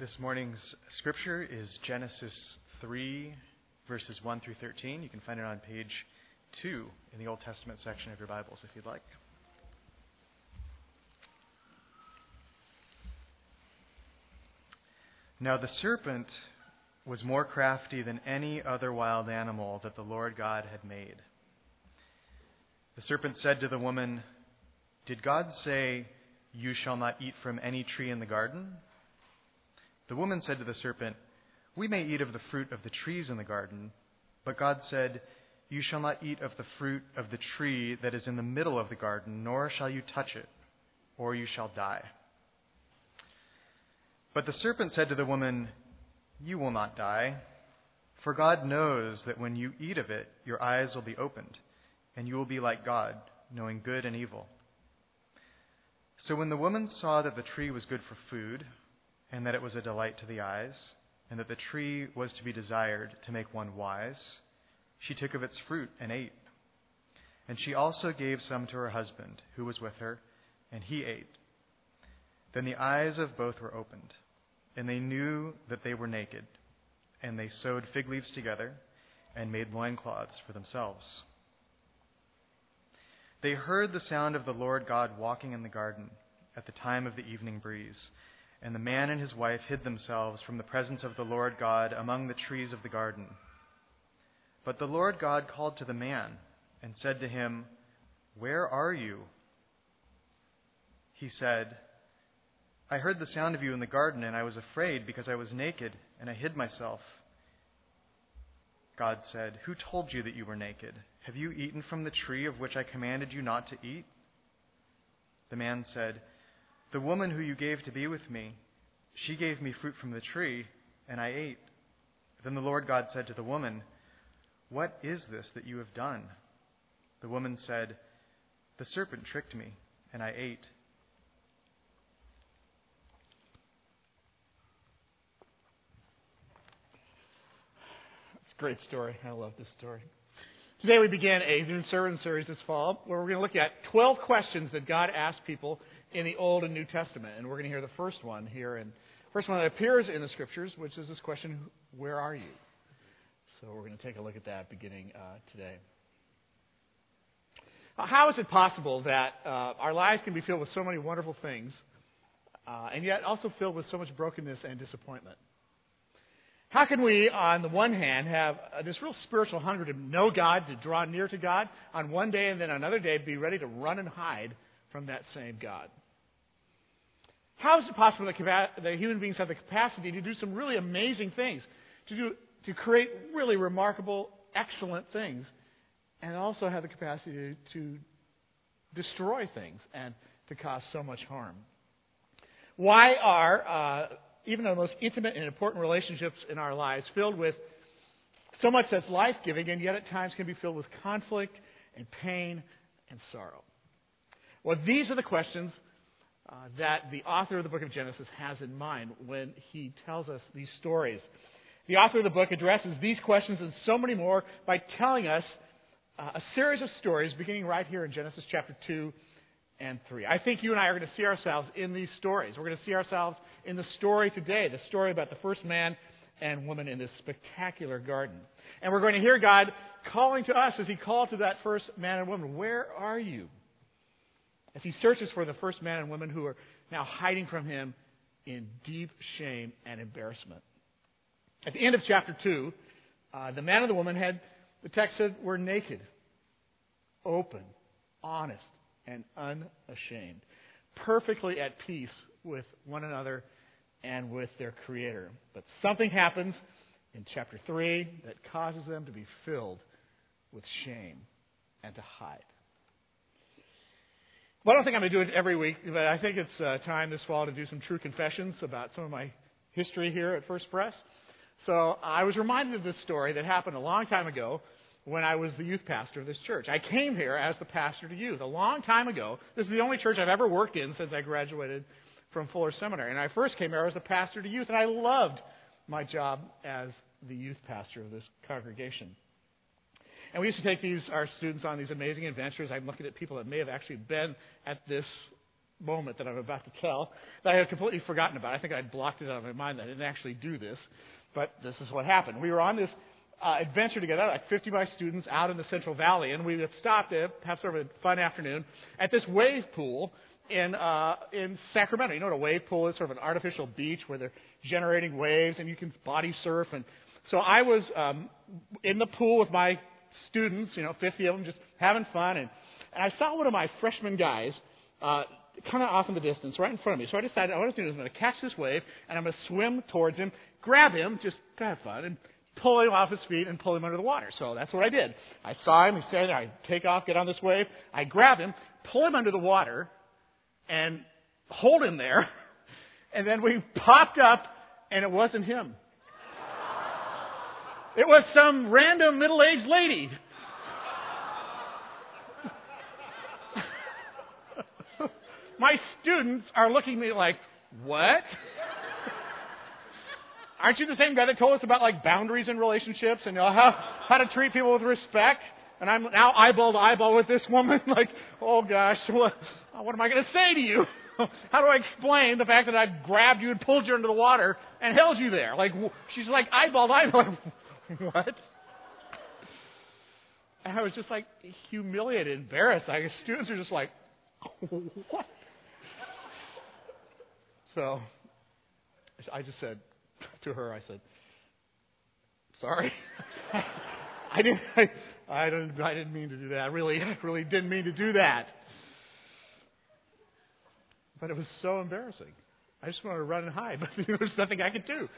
This morning's scripture is Genesis 3, verses 1 through 13. You can find it on page 2 in the Old Testament section of your Bibles if you'd like. Now the serpent was more crafty than any other wild animal that the Lord God had made. The serpent said to the woman, "Did God say, 'You shall not eat from any tree in the garden?' The woman said to the serpent, 'We may eat of the fruit of the trees in the garden.' But God said, 'You shall not eat of the fruit of the tree that is in the middle of the garden, nor shall you touch it, or you shall die.' But the serpent said to the woman, 'You will not die, for God knows that when you eat of it, your eyes will be opened, and you will be like God, knowing good and evil.' So when the woman saw that the tree was good for food, and that it was a delight to the eyes, and that the tree was to be desired to make one wise, she took of its fruit and ate. And she also gave some to her husband, who was with her, and he ate. Then the eyes of both were opened, and they knew that they were naked, and they sewed fig leaves together and made loincloths for themselves. They heard the sound of the Lord God walking in the garden at the time of the evening breeze. And the man and his wife hid themselves from the presence of the Lord God among the trees of the garden. But the Lord God called to the man and said to him, 'Where are you?' He said, 'I heard the sound of you in the garden, and I was afraid because I was naked, and I hid myself.' God said, 'Who told you that you were naked? Have you eaten from the tree of which I commanded you not to eat?' The man said, 'The woman who you gave to be with me, she gave me fruit from the tree, and I ate.' Then the Lord God said to the woman, 'What is this that you have done?' The woman said, 'The serpent tricked me, and I ate.'" It's a great story. I love this story. Today we begin a new sermon series this fall where we're going to look at 12 questions that God asked people in the Old and New Testament. And we're going to hear the first one here, and first one that appears in the Scriptures, which is this question, "Where are you?" So we're going to take a look at that beginning today. How is it possible that our lives can be filled with so many wonderful things, and yet also filled with so much brokenness and disappointment? How can we, on the one hand, have this real spiritual hunger to know God, to draw near to God on one day, and then another day be ready to run and hide from that same God? How is it possible that human beings have the capacity to do some really amazing things, to create really remarkable, excellent things, and also have the capacity to destroy things and to cause so much harm? Why are even the most intimate and important relationships in our lives filled with so much that's life-giving, and yet at times can be filled with conflict and pain and sorrow? Well, these are the questions that the author of the book of Genesis has in mind when he tells us these stories. The author of the book addresses these questions and so many more by telling us a series of stories beginning right here in Genesis chapter 2 and 3. I think you and I are going to see ourselves in these stories. We're going to see ourselves in the story today, the story about the first man and woman in this spectacular garden. And we're going to hear God calling to us as he called to that first man and woman, "Where are you?" as he searches for the first man and woman who are now hiding from him in deep shame and embarrassment. At the end of chapter 2, the man and the woman the text said, were naked, open, honest, and unashamed, perfectly at peace with one another and with their Creator. But something happens in chapter 3 that causes them to be filled with shame and to hide. Well, I don't think I'm going to do it every week, but I think it's time this fall to do some true confessions about some of my history here at First Pres. So I was reminded of this story that happened a long time ago when I was the youth pastor of this church. I came here as the pastor to youth a long time ago. This is the only church I've ever worked in since I graduated from Fuller Seminary. And I first came here as the pastor to youth, and I loved my job as the youth pastor of this congregation. And we used to take our students on these amazing adventures. I'm looking at people that may have actually been at this moment that I'm about to tell that I had completely forgotten about. I think I'd blocked it out of my mind that I didn't actually do this, but this is what happened. We were on this adventure together, like 50 of my students out in the Central Valley, and we had stopped to have sort of a fun afternoon at this wave pool in Sacramento. You know what a wave pool is? Sort of an artificial beach where they're generating waves and you can body surf. And so I was in the pool with my students, 50 of them, just having fun, and I saw one of my freshman guys kind of off in the distance, right in front of me. So I decided what I was going to do is I'm going to catch this wave, and I'm going to swim towards him, grab him, just to have fun, and pull him off his feet and pull him under the water. So that's what I did. I saw him, he's standing there, I take off, get on this wave, I grab him, pull him under the water, and hold him there, and then we popped up, and it wasn't him. It was some random middle-aged lady. My students are looking at me like, what? Aren't you the same guy that told us about boundaries in relationships and how to treat people with respect? And I'm now eyeball to eyeball with this woman. Oh gosh, what am I going to say to you? How do I explain the fact that I grabbed you and pulled you into the water and held you there? She's eyeball to eyeball. What? And I was just humiliated, embarrassed. The students are just like, what? So I just said to her, I said, sorry. I didn't mean to do that. I really didn't mean to do that. But it was so embarrassing. I just wanted to run and hide, but there was nothing I could do.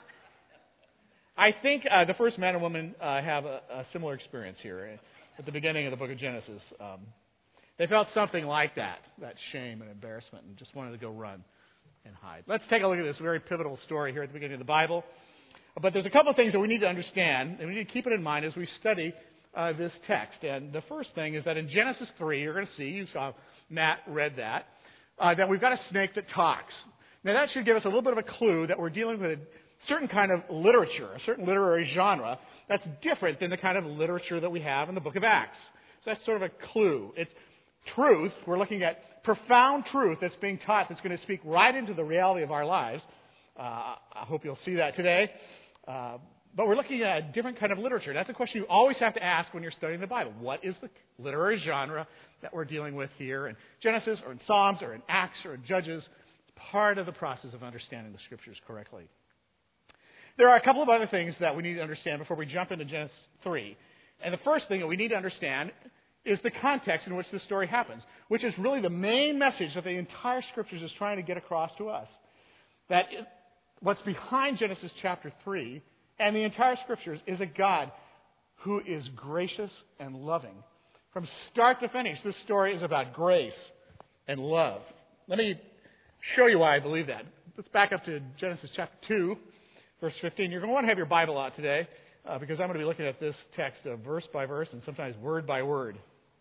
I think the first man and woman have a similar experience here at the beginning of the book of Genesis. They felt something like that shame and embarrassment, and just wanted to go run and hide. Let's take a look at this very pivotal story here at the beginning of the Bible. But there's a couple of things that we need to understand, and we need to keep it in mind as we study this text. And the first thing is that in Genesis 3, you're going to see, you saw Matt read that we've got a snake that talks. Now that should give us a little bit of a clue that we're dealing with a certain kind of literature, a certain literary genre that's different than the kind of literature that we have in the book of Acts. So that's sort of a clue. It's truth. We're looking at profound truth that's being taught that's going to speak right into the reality of our lives. I hope you'll see that today. But we're looking at a different kind of literature. That's a question you always have to ask when you're studying the Bible. What is the literary genre that we're dealing with here in Genesis or in Psalms or in Acts or in Judges? It's part of the process of understanding the Scriptures correctly. There are a couple of other things that we need to understand before we jump into Genesis 3. And the first thing that we need to understand is the context in which this story happens, which is really the main message that the entire Scriptures is trying to get across to us. That what's behind Genesis chapter 3 and the entire Scriptures is a God who is gracious and loving. From start to finish, this story is about grace and love. Let me show you why I believe that. Let's back up to Genesis chapter 2, verse 15. You're going to want to have your Bible out today because I'm going to be looking at this text verse by verse and sometimes word by word.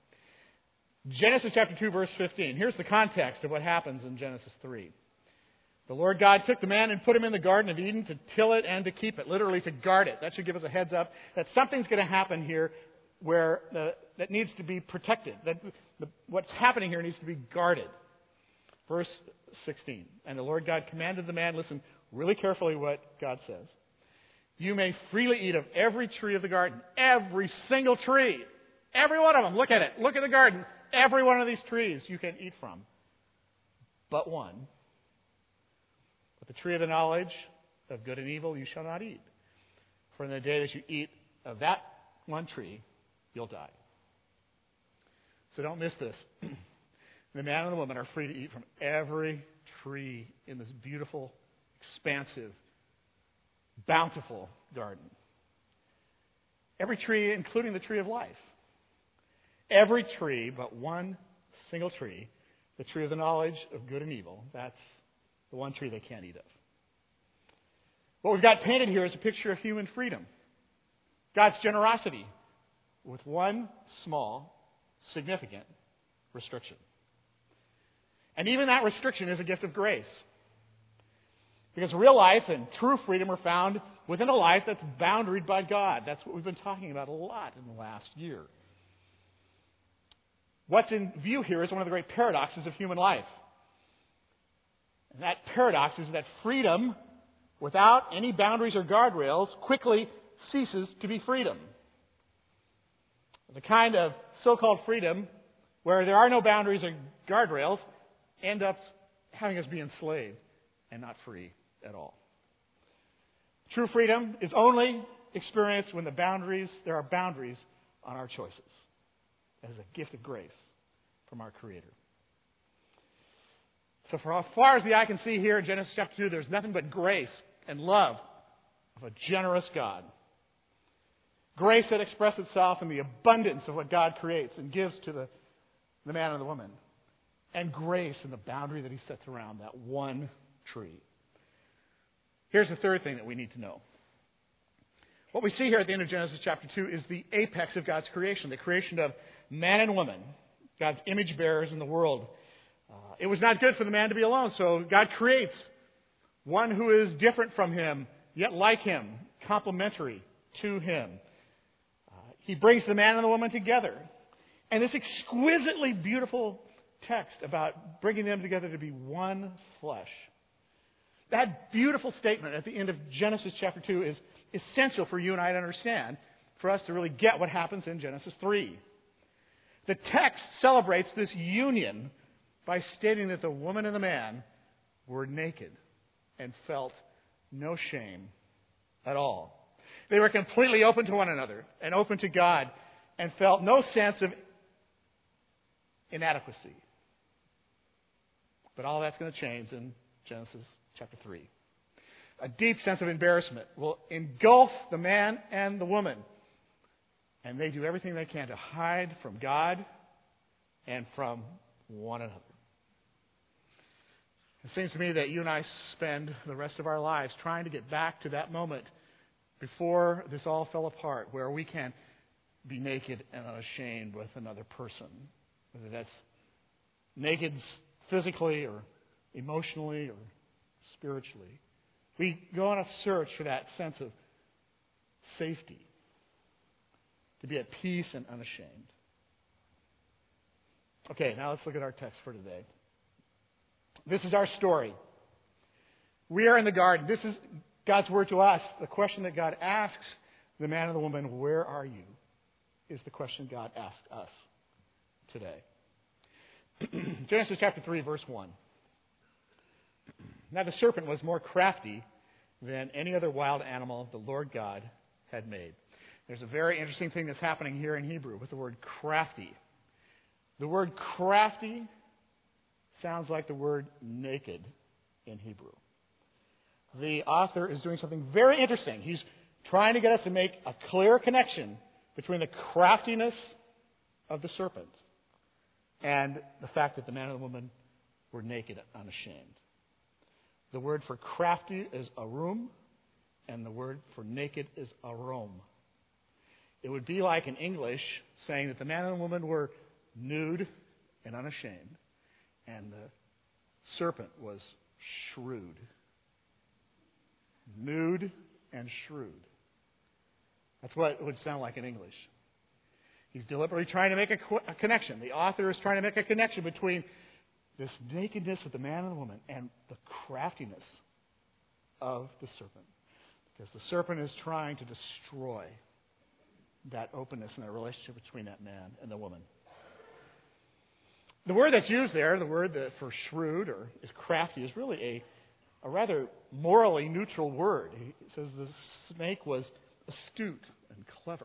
Genesis chapter 2, verse 15. Here's the context of what happens in Genesis 3. The Lord God took the man and put him in the Garden of Eden to till it and to keep it, literally to guard it. That should give us a heads up that something's going to happen here where that needs to be protected. What's happening here needs to be guarded. Verse 16. And the Lord God commanded the man, listen really carefully what God says. You may freely eat of every tree of the garden. Every single tree. Every one of them. Look at it. Look at the garden. Every one of these trees you can eat from. But one. But the tree of the knowledge of good and evil you shall not eat. For in the day that you eat of that one tree, you'll die. So don't miss this. The man and the woman are free to eat from every tree in this beautiful, expansive, bountiful garden. Every tree, including the tree of life. Every tree but one single tree, the tree of the knowledge of good and evil. That's the one tree they can't eat of. What we've got painted here is a picture of human freedom. God's generosity with one small, significant restriction. And even that restriction is a gift of grace. Because real life and true freedom are found within a life that's boundaried by God. That's what we've been talking about a lot in the last year. What's in view here is one of the great paradoxes of human life. And that paradox is that freedom, without any boundaries or guardrails, quickly ceases to be freedom. The kind of so-called freedom where there are no boundaries or guardrails end up having us be enslaved and not free at all. True freedom is only experienced when there are boundaries on our choices, as a gift of grace from our Creator. So for as far as the eye can see here in Genesis chapter 2, there's nothing but grace and love of a generous God. Grace that expresses itself in the abundance of what God creates and gives to the man and the woman. And grace in the boundary that He sets around that one tree. Here's the third thing that we need to know. What we see here at the end of Genesis chapter 2 is the apex of God's creation, the creation of man and woman, God's image bearers in the world. It was not good for the man to be alone, so God creates one who is different from him, yet like him, complementary to him. He brings the man and the woman together. And this exquisitely beautiful text about bringing them together to be one flesh. That beautiful statement at the end of Genesis chapter 2 is essential for you and I to understand, for us to really get what happens in Genesis 3. The text celebrates this union by stating that the woman and the man were naked and felt no shame at all. They were completely open to one another and open to God and felt no sense of inadequacy. But all that's going to change in Genesis chapter 3. A deep sense of embarrassment will engulf the man and the woman. And they do everything they can to hide from God and from one another. It seems to me that you and I spend the rest of our lives trying to get back to that moment before this all fell apart, where we can be naked and unashamed with another person. Whether that's naked physically or emotionally or spiritually. We go on a search for that sense of safety, to be at peace and unashamed. Okay, now let's look at our text for today. This is our story. We are in the garden. This is God's word to us. The question that God asks the man and the woman, where are you, is the question God asked us today. Genesis chapter 3, verse 1. Now the serpent was more crafty than any other wild animal the Lord God had made. There's a very interesting thing that's happening here in Hebrew with the word crafty. The word crafty sounds like the word naked in Hebrew. The author is doing something very interesting. He's trying to get us to make a clear connection between the craftiness of the serpent and the fact that the man and the woman were naked and unashamed. The word for crafty is arum, and the word for naked is arom. It would be like in English saying that the man and the woman were nude and unashamed, and the serpent was shrewd. Nude and shrewd. That's what it would sound like in English. He's deliberately trying to make a connection. The author is trying to make a connection between this nakedness of the man and the woman and the craftiness of the serpent. Because the serpent is trying to destroy that openness and that relationship between that man and the woman. The word that's used there, the word for shrewd or is crafty, is really a rather morally neutral word. It says the snake was astute and clever.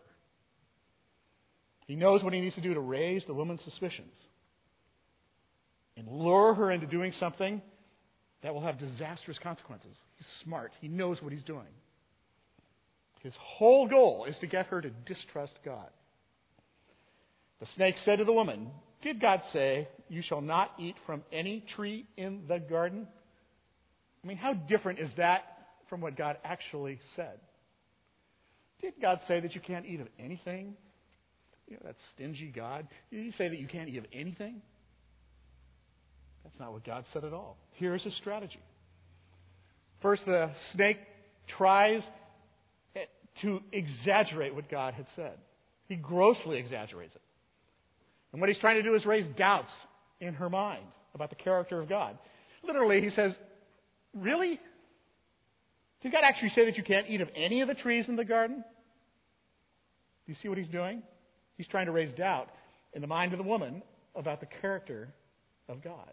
He knows what he needs to do to raise the woman's suspicions and lure her into doing something that will have disastrous consequences. He's smart. He knows what he's doing. His whole goal is to get her to distrust God. The snake said to the woman, "Did God say, 'You shall not eat from any tree in the garden'?" I mean, how different is that from what God actually said? Did God say that you can't eat of anything? You know, that stingy God. Did He say that you can't eat of anything? That's not what God said at all. Here's His strategy. First, the snake tries to exaggerate what God had said. He grossly exaggerates it. And what he's trying to do is raise doubts in her mind about the character of God. Literally, he says, Really? Did God actually say that you can't eat of any of the trees in the garden? Do you see what he's doing? He's trying to raise doubt in the mind of the woman about the character of God.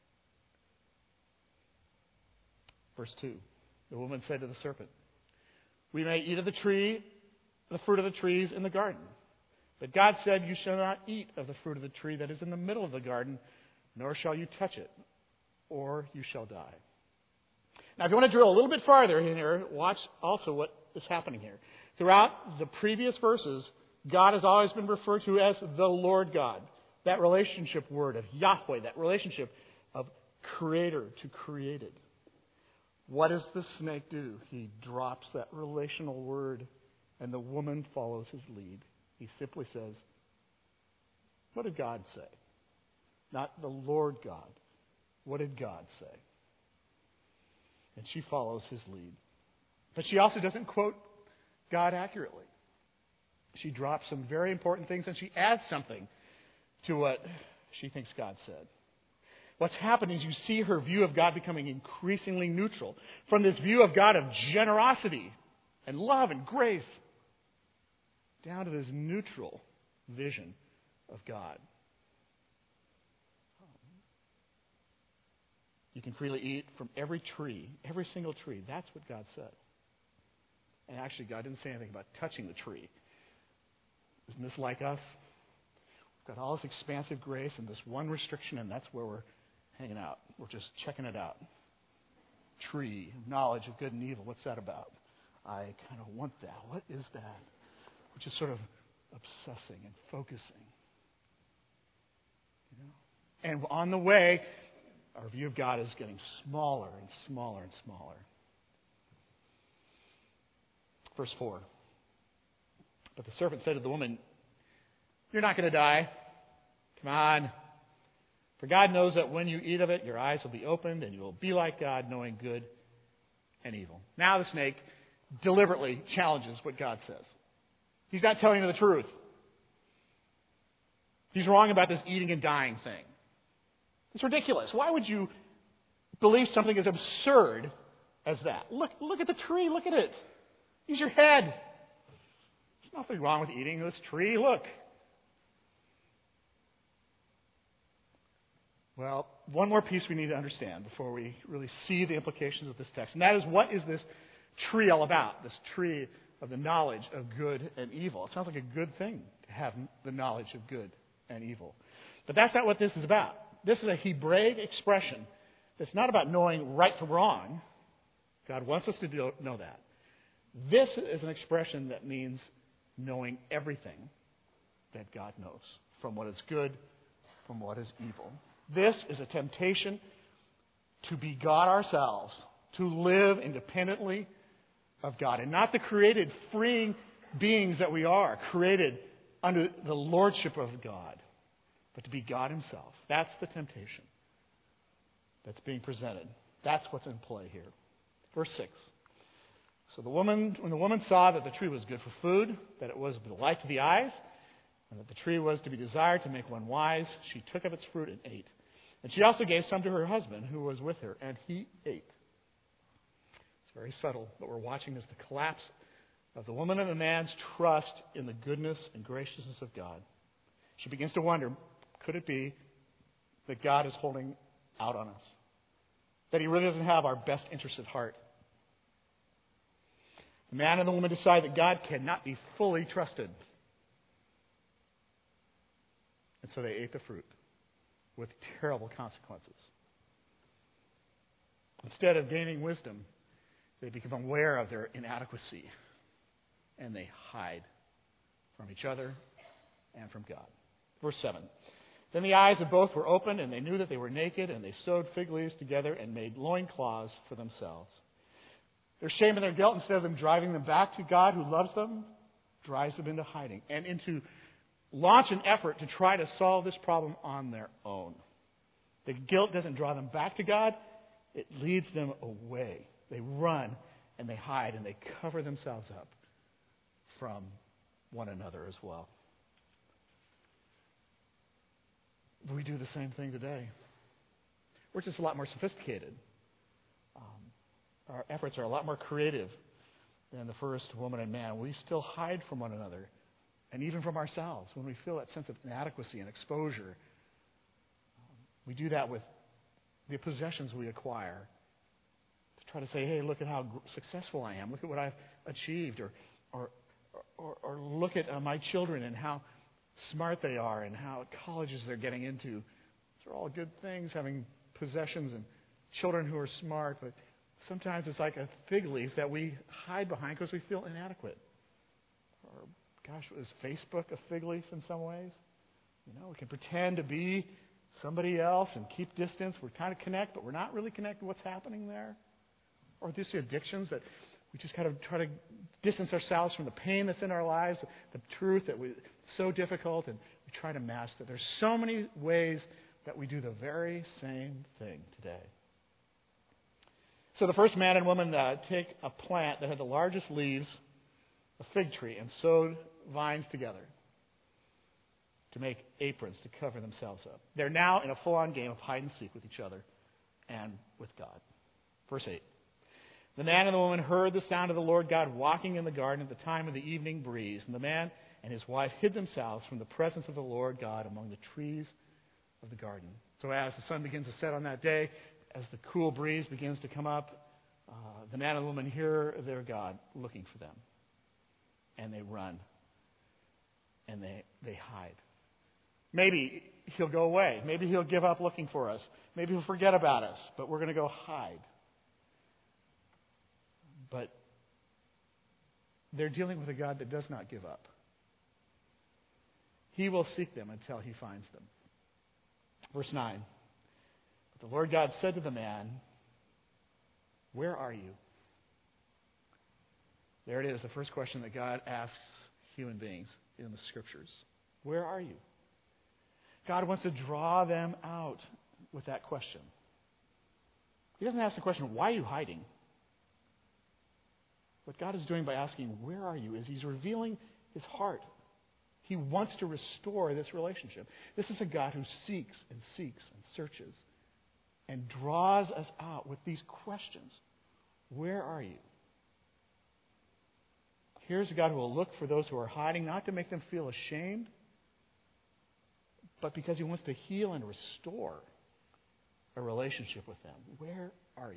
Verse 2. The woman said to the serpent, "We may eat of the fruit of the trees in the garden. But God said, 'You shall not eat of the fruit of the tree that is in the middle of the garden, nor shall you touch it, or you shall die.'" Now, if you want to drill a little bit farther in here, watch also what is happening here. Throughout the previous verses, God has always been referred to as the Lord God. That relationship word of Yahweh, that relationship of creator to created. What does the snake do? He drops that relational word, and the woman follows his lead. He simply says, "What did God say?" Not the Lord God. What did God say? And she follows his lead. But she also doesn't quote God accurately. She drops some very important things and she adds something to what she thinks God said. What's happened is you see her view of God becoming increasingly neutral. From this view of God of generosity and love and grace, down to this neutral vision of God. You can freely eat from every tree, every single tree. That's what God said. And actually, God didn't say anything about touching the tree. Isn't this like us? We've got all this expansive grace and this one restriction, and that's where we're hanging out. We're just checking it out. Tree, knowledge of good and evil. What's that about? I kind of want that. What is that? We're just sort of obsessing and focusing. You know? And on the way, our view of God is getting smaller and smaller and smaller. Verse 4. But the serpent said to the woman, "You're not going to die. Come on. For God knows that when you eat of it, your eyes will be opened and you will be like God, knowing good and evil." Now the snake deliberately challenges what God says. He's not telling her the truth. He's wrong about this eating and dying thing. It's ridiculous. Why would you believe something as absurd as that? Look at the tree. Look at it. Use your head. There's nothing wrong with eating this tree. Look. Well, one more piece we need to understand before we really see the implications of this text. And that is, what is this tree all about? This tree of the knowledge of good and evil. It sounds like a good thing to have the knowledge of good and evil. But that's not what this is about. This is a Hebraic expression that's not about knowing right from wrong. God wants us to know that. This is an expression that means knowing everything that God knows, from what is good, from what is evil. This is a temptation to be God ourselves, to live independently of God, and not the created, freeing beings that we are, created under the lordship of God, but to be God himself. That's the temptation that's being presented. That's what's in play here. Verse 6. So when the woman saw that the tree was good for food, that it was a delight to the eyes, and that the tree was to be desired to make one wise, she took of its fruit and ate. And she also gave some to her husband who was with her, and he ate. It's very subtle, but we're watching as the collapse of the woman and the man's trust in the goodness and graciousness of God. She begins to wonder, could it be that God is holding out on us? That he really doesn't have our best interest at heart? The man and the woman decide that God cannot be fully trusted. And so they ate the fruit with terrible consequences. Instead of gaining wisdom, they become aware of their inadequacy and they hide from each other and from God. Verse 7. Then the eyes of both were opened, and they knew that they were naked, and they sewed fig leaves together and made loincloths for themselves. Their shame and their guilt, instead of them driving them back to God who loves them, drives them into hiding and into launch an effort to try to solve this problem on their own. The guilt doesn't draw them back to God. It leads them away. They run and they hide and they cover themselves up from one another as well. We do the same thing today. We're just a lot more sophisticated. our efforts are a lot more creative than the first woman and man. We still hide from one another and even from ourselves when we feel that sense of inadequacy and exposure. We do that with the possessions we acquire to try to say, hey, look at how successful I am. Look at what I've achieved. Or look at my children and how smart they are and how colleges they're getting into. These are all good things, having possessions and children who are smart, but sometimes it's like a fig leaf that we hide behind because we feel inadequate. Or, gosh, is Facebook a fig leaf in some ways? We can pretend to be somebody else and keep distance. We're kind of connect, but we're not really connected to what's happening there. Or these addictions that we just kind of try to distance ourselves from the pain that's in our lives, the truth that it's so difficult, and we try to mask that. There's so many ways that we do the very same thing today. So the first man and woman take a plant that had the largest leaves, a fig tree, and sewed vines together to make aprons to cover themselves up. They're now in a full-on game of hide and seek with each other and with God. Verse 8. The man and the woman heard the sound of the Lord God walking in the garden at the time of the evening breeze, and the man and his wife hid themselves from the presence of the Lord God among the trees of the garden. So as the sun begins to set on that day, as the cool breeze begins to come up, the man and the woman hear their God looking for them. And they run. And they hide. Maybe he'll go away. Maybe he'll give up looking for us. Maybe he'll forget about us. But we're going to go hide. But they're dealing with a God that does not give up. He will seek them until he finds them. Verse 9. But the Lord God said to the man, "Where are you?" There it is, the first question that God asks human beings in the Scriptures. Where are you? God wants to draw them out with that question. He doesn't ask the question, why are you hiding? What God is doing by asking, where are you, is He's revealing His heart. He wants to restore this relationship. This is a God who seeks and searches and draws us out with these questions. Where are you? Here's a God who will look for those who are hiding, not to make them feel ashamed, but because He wants to heal and restore a relationship with them. Where are you?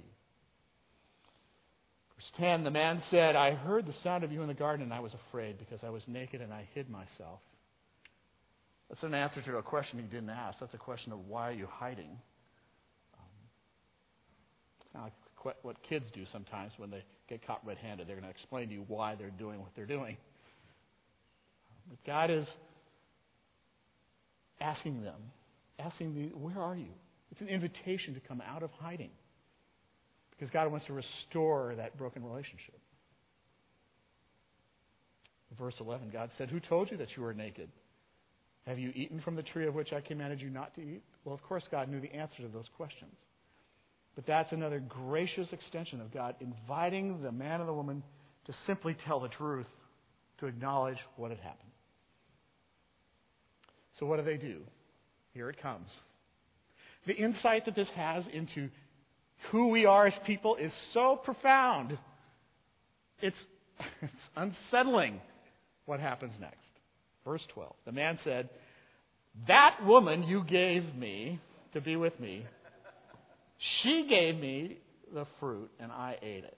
Verse 10, the man said, "I heard the sound of you in the garden, and I was afraid because I was naked and I hid myself." That's an answer to a question he didn't ask. That's a question of why are you hiding? It's kind of like what kids do sometimes when they get caught red-handed. They're going to explain to you why they're doing what they're doing. But God is asking them, where are you? It's an invitation to come out of hiding. Because God wants to restore that broken relationship. Verse 11, God said, "Who told you that you were naked? Have you eaten from the tree of which I commanded you not to eat?" Well, of course, God knew the answer to those questions. But that's another gracious extension of God inviting the man and the woman to simply tell the truth, to acknowledge what had happened. So what do? Here it comes. The insight that this has into who we are as people is so profound. It's unsettling what happens next. Verse 12. The man said, "That woman you gave me to be with me, she gave me the fruit and I ate it."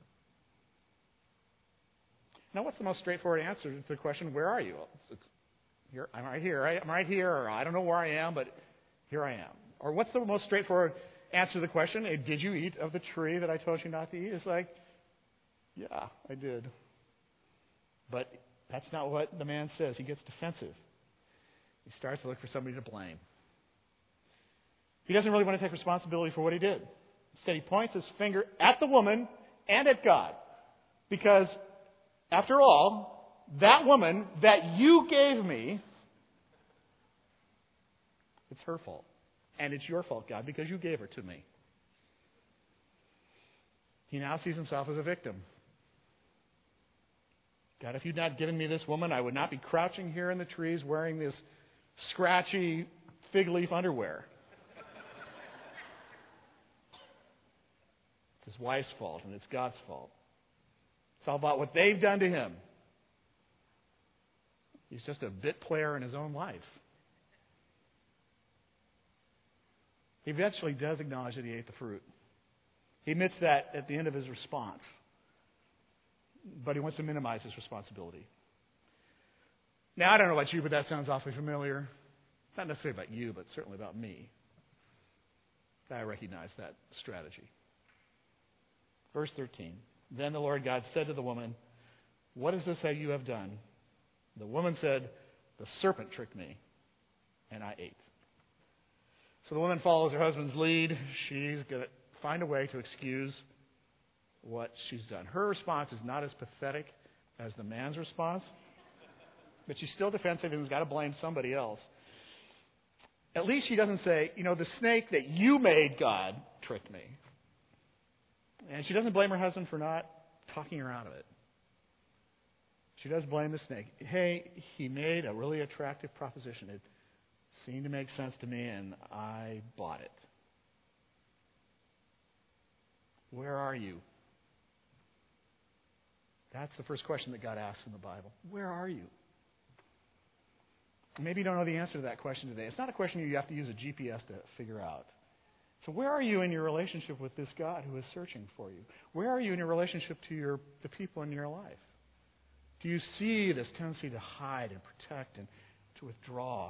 Now, what's the most straightforward answer to the question, where are you? It's here, I'm right here. I'm right here. Or I don't know where I am, but here I am. Or what's the most straightforward answer to the question, did you eat of the tree that I told you not to eat? It's like, yeah, I did. But that's not what the man says. He gets defensive. He starts to look for somebody to blame. He doesn't really want to take responsibility for what he did. Instead, he points his finger at the woman and at God. Because, after all, that woman that you gave me, it's her fault. And it's your fault, God, because you gave her to me. He now sees himself as a victim. God, if you'd not given me this woman, I would not be crouching here in the trees wearing this scratchy fig leaf underwear. It's his wife's fault, and it's God's fault. It's all about what they've done to him. He's just a bit player in his own life. He eventually does acknowledge that he ate the fruit. He admits that at the end of his response. But he wants to minimize his responsibility. Now, I don't know about you, but that sounds awfully familiar. Not necessarily about you, but certainly about me. I recognize that strategy. Verse 13. Then the Lord God said to the woman, "What is this that you have done?" The woman said, "The serpent tricked me, and I ate." So the woman follows her husband's lead. She's going to find a way to excuse what she's done. Her response is not as pathetic as the man's response, but she's still defensive and has got to blame somebody else. At least she doesn't say, the snake that you made, God, tricked me. And she doesn't blame her husband for not talking her out of it. She does blame the snake. Hey, he made a really attractive proposition. It seemed to make sense to me, and I bought it. Where are you? That's the first question that God asks in the Bible. Where are you? Maybe you don't know the answer to that question today. It's not a question you have to use a GPS to figure out. So where are you in your relationship with this God who is searching for you? Where are you in your relationship to the people in your life? Do you see this tendency to hide and protect and to withdraw?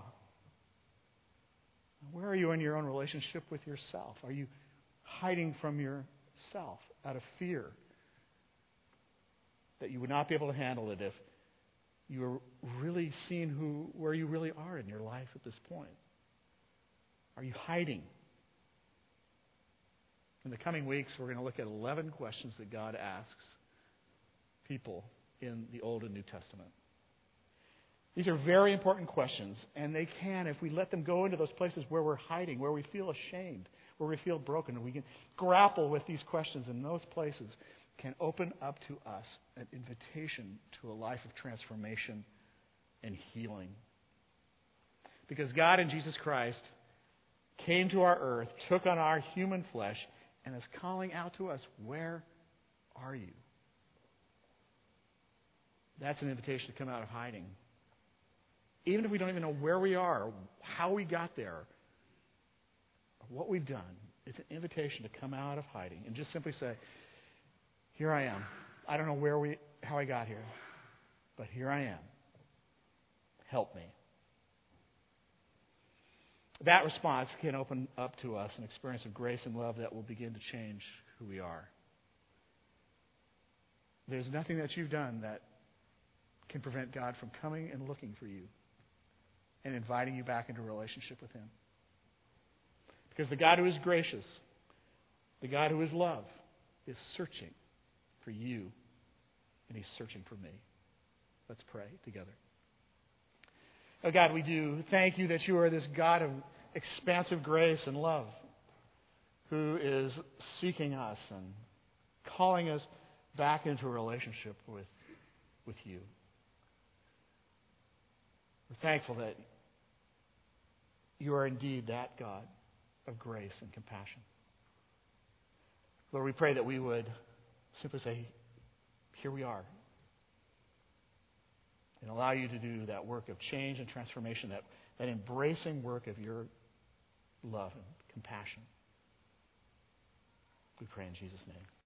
Where are you in your own relationship with yourself? Are you hiding from yourself out of fear that you would not be able to handle it if you were really seeing where you really are in your life at this point? Are you hiding? In the coming weeks, we're going to look at 11 questions that God asks people in the Old and New Testament. These are very important questions, and they can, if we let them go into those places where we're hiding, where we feel ashamed, where we feel broken, and we can grapple with these questions in those places, can open up to us an invitation to a life of transformation and healing. Because God in Jesus Christ came to our earth, took on our human flesh, and is calling out to us, where are you? That's an invitation to come out of hiding. Even if we don't even know where we are, or how we got there, or what we've done, it's an invitation to come out of hiding and just simply say, here I am. I don't know how I got here, but here I am. Help me. That response can open up to us an experience of grace and love that will begin to change who we are. There's nothing that you've done that can prevent God from coming and looking for you and inviting you back into a relationship with Him. Because the God who is gracious, the God who is love, is searching for you, and He's searching for me. Let's pray together. Oh God, we do thank You that You are this God of expansive grace and love, who is seeking us and calling us back into a relationship with You. We're thankful that You are indeed that God of grace and compassion. Lord, we pray that we would simply say, here we are, and allow You to do that work of change and transformation, that embracing work of Your love and compassion. We pray in Jesus' name.